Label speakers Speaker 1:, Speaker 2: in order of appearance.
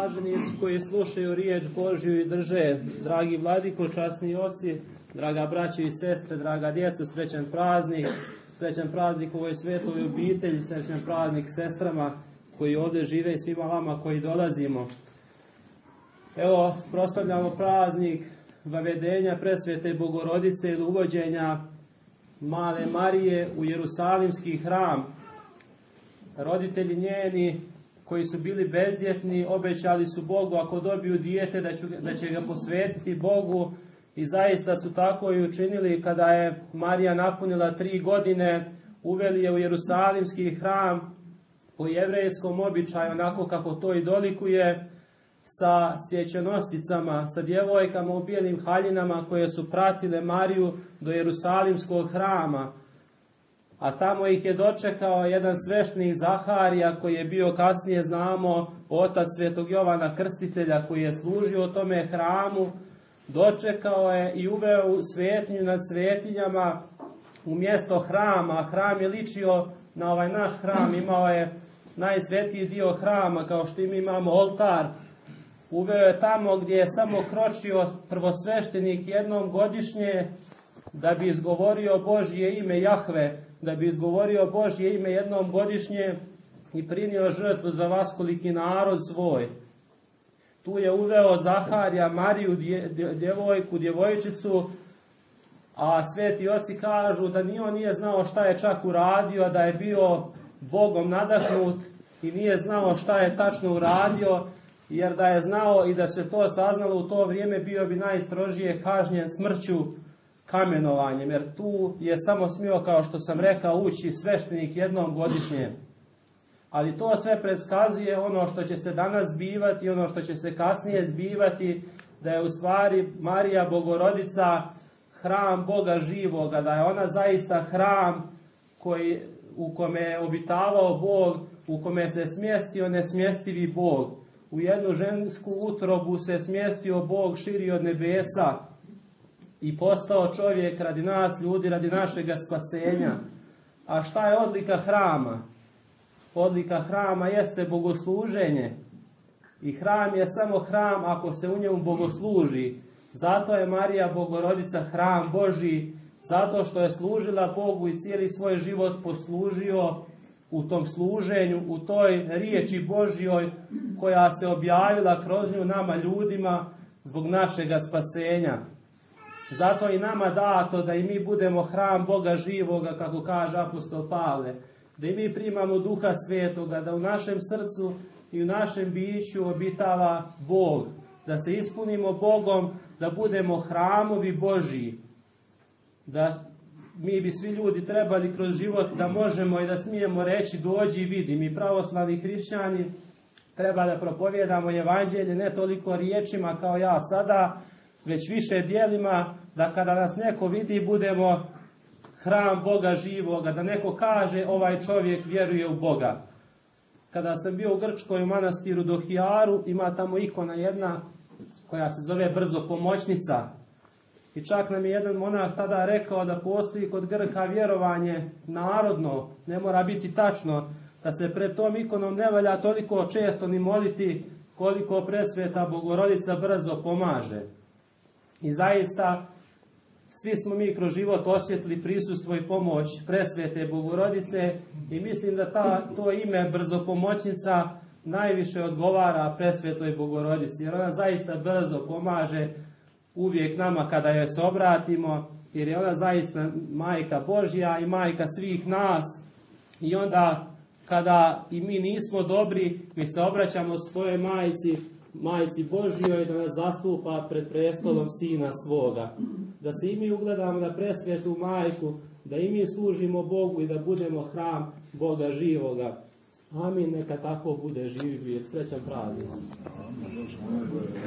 Speaker 1: blaženi su koji slušaju riječ Božju i drže. Dragi vladiko, časni oci, draga braćo i sestre, draga djeco, srećan praznik ovoj svetoj obitelji, srećan praznik sestrama koji ovdje žive i svima vama koji dolazimo. Evo, proslavljamo praznik vavedenja presvete Bogorodice ili uvođenja male Marije u Jerusalimski hram. Roditelji njeni koji su bili bezdjetni obećali su Bogu ako dobiju dijete da će ga posvetiti Bogu, i zaista su tako i učinili. Kada je Marija napunila 3 godine, uveli je u Jerusalimski hram po jevrejskom običaju, onako kako to i dolikuje, sa svećenosticama, sa djevojkama u bijelim haljinama koje su pratile Mariju do Jerusalimskog hrama. A tamo ih je dočekao jedan sveštenik Zaharija, koji je bio, kasnije znamo, otac svetog Jovana Krstitelja, koji je služio u tome hramu. Dočekao je i uveo u svetinju nad svetinjama u mjesto hrama. Hram je ličio na ovaj naš hram, imao je najsvetiji dio hrama, kao što mi imamo oltar. Uveo je tamo gdje je samo kročio prvosveštenik jednom godišnje da bi izgovorio Božje ime Jahve, da bi izgovorio Božje ime jednom godišnje i prinio žrtvu za vaskoliki narod svoj. Tu je uveo Zaharija Mariju, djevojčicu, a sveti oci kažu da ni on nije znao šta je čak uradio, da je bio Bogom nadahnut i nije znao šta je tačno uradio, jer da je znao i da se to saznalo u to vrijeme, bio bi najstrožije kažnjen smrću, kamenovanjem, jer tu je samo smio, kao što sam rekao, ući sveštenik jednom godišnje. Ali to sve predskazuje ono što će se danas zbivati, ono što će se kasnije zbivati, da je u stvari Marija Bogorodica hram Boga živoga, da je ona zaista hram u kome je obitavao Bog, u kome se smjestio nesmjestivi Bog. U jednu žensku utrobu se smjestio Bog širi od nebesa i postao čovjek radi nas, ljudi, radi našega spasenja. A šta je odlika hrama? Odlika hrama jeste bogosluženje. I hram je samo hram ako se u njemu bogosluži. Zato je Marija Bogorodica hram Božji, zato što je služila Bogu i cijeli svoj život poslužio u tom služenju, u toj riječi Božjoj koja se objavila kroz nju nama ljudima zbog našega spasenja. Zato i nama dato da i mi budemo hram Boga živoga, kako kaže apostol Pavle, da i mi primamo Duha Svetoga, da u našem srcu i u našem biću obitava Bog, da se ispunimo Bogom, da budemo hramovi Božji, da mi bi svi ljudi trebali kroz život da možemo i da smijemo reći dođi i vidi. Mi pravoslavni hrišćani treba da propovijedamo evanđelje ne toliko riječima kao ja sada, već više djelima, da kada nas neko vidi budemo hram Boga živoga, da neko kaže ovaj čovjek vjeruje u Boga. Kada sam bio u Grčkoj u manastiru Dohijaru, ima tamo ikona jedna koja se zove brzo pomoćnica. I čak nam je jedan monah tada rekao da postoji kod Grka vjerovanje narodno, ne mora biti tačno, da se pred tom ikonom ne valja toliko često ni moliti koliko presveta Bogorodica brzo pomaže. I zaista svi smo mi kroz život osjetili prisustvo i pomoć presvete Bogorodice i mislim da to ime brzopomoćnica najviše odgovara presvetoj Bogorodici, jer ona zaista brzo pomaže uvijek nama kada joj se obratimo, jer je ona zaista majka Božja i majka svih nas. I onda kada i mi nismo dobri, mi se obraćamo svojoj majci Božjoj da nas zastupa pred prestolom Sina svoga. Da se i mi ugledamo na presvetu majku, da i mi služimo Bogu i da budemo hram Boga živoga. Amin, neka tako bude. Živi, srećan praznik.